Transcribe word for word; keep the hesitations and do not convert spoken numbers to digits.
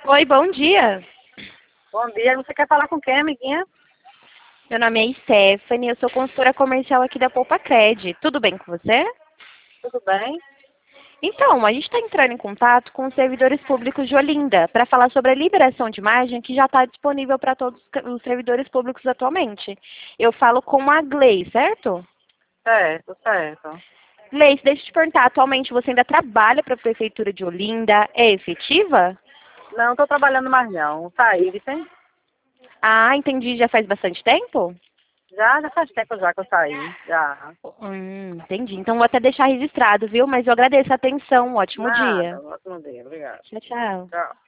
Oi, bom dia. Bom dia, você quer falar com quem, amiguinha? Meu nome é Stephanie, eu sou consultora comercial aqui da Poupa Cred. Tudo bem com você? Tudo bem? Então, a gente está entrando em contato com os servidores públicos de Olinda para falar sobre a liberação de imagem que já está disponível para todos os servidores públicos atualmente. Eu falo com a Glei, certo? Certo, certo. Glei, deixa eu te perguntar, atualmente você ainda trabalha para a Prefeitura de Olinda? É efetiva? Não, estou trabalhando mais não. Saí, viu? Ah, entendi, já faz bastante tempo? Já, já faz tempo já que eu saí. Já. Hum, entendi. Então vou até deixar registrado, viu? Mas eu agradeço a atenção. Um ótimo dia. Nada, ótimo dia, obrigado. Tchau, tchau. Tchau.